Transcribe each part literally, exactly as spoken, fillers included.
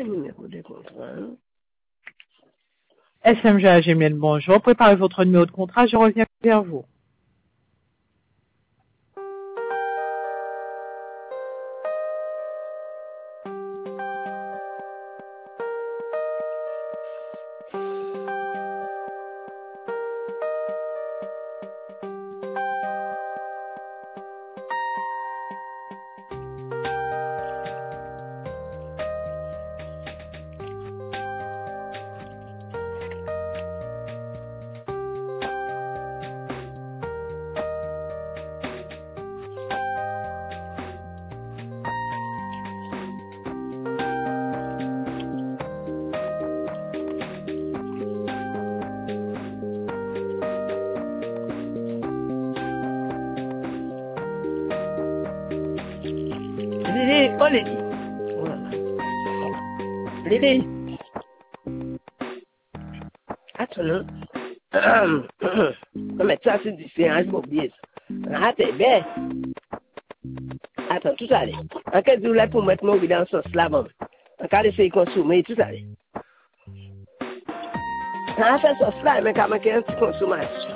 un numéro de contrat. S M G A Gmail, bonjour. Préparez votre numéro de contrat, je reviens vers vous. Lily, oh Lily. Voilà. Lily. Attends, non. Non, mais ça, c'est différent, je m'oublie ça. Ah, t'es belle. Attends, tout ça, allez. En cas de là pour mettre mon dans sauce là, bon. En cas d'essayer de consommer, tout ça, allez. Ah, fait sauce là, mais quand même, un petit consommation.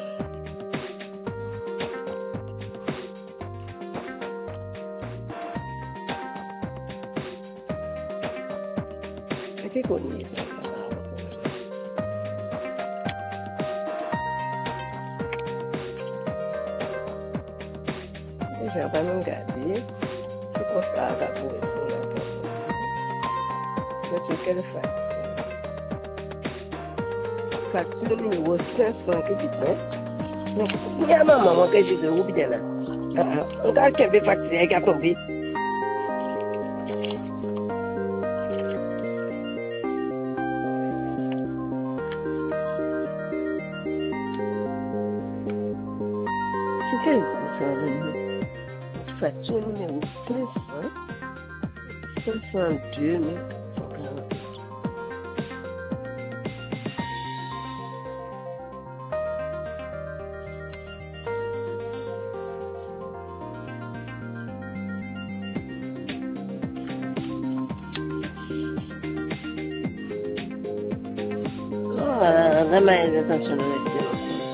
Qu'est-ce qu'on y est? Je vais pas me garder. Je pense à la pour c'est quelle facture? Facture numéro cinq cents que tu prends. Il y a ma maman que j'ai de vous bien là. On a quelques factures qui a tombé. C'est quelle facture numéro cinq cents? soixante-deux mille. Ah, vraiment, attention à l'extérieur.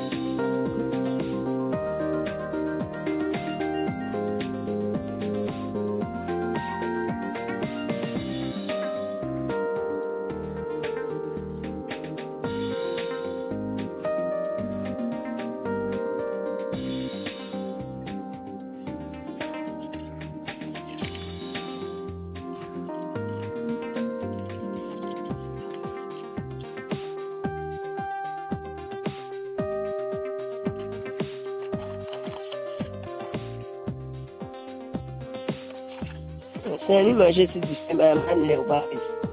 C'est un manger c'est du chemin, man, les bas.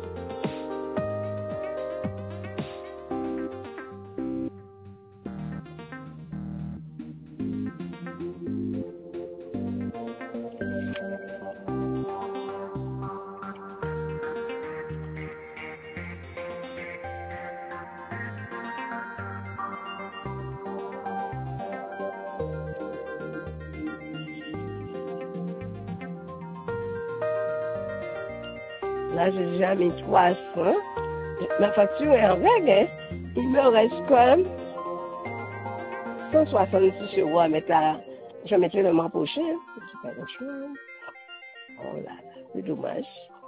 Là, j'ai déjà mis trois cents. Ma facture est en règle, hein. Il me reste quand même cent soixante-six euros à mettre là. Je mettrai le mois prochain. C'est pas grand chose. Oh là là, c'est dommage.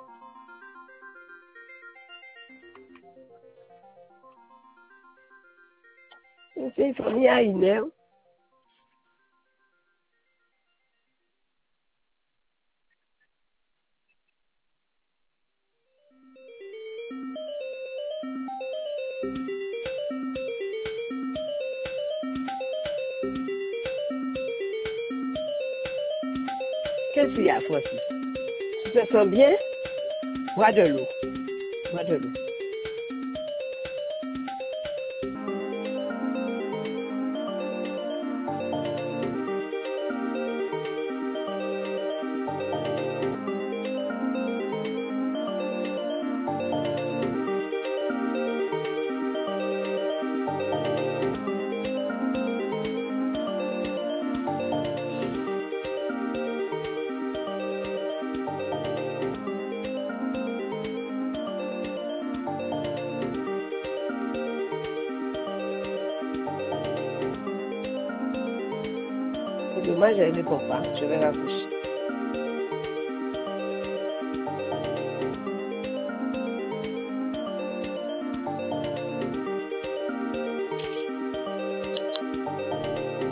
C'est une famille à une heure. Qu'est-ce qu'il y a, Francis? Tu te sens bien? Bois de l'eau. Bois de l'eau. C'est dommage, elle ne répond pas. Je vais raccrocher.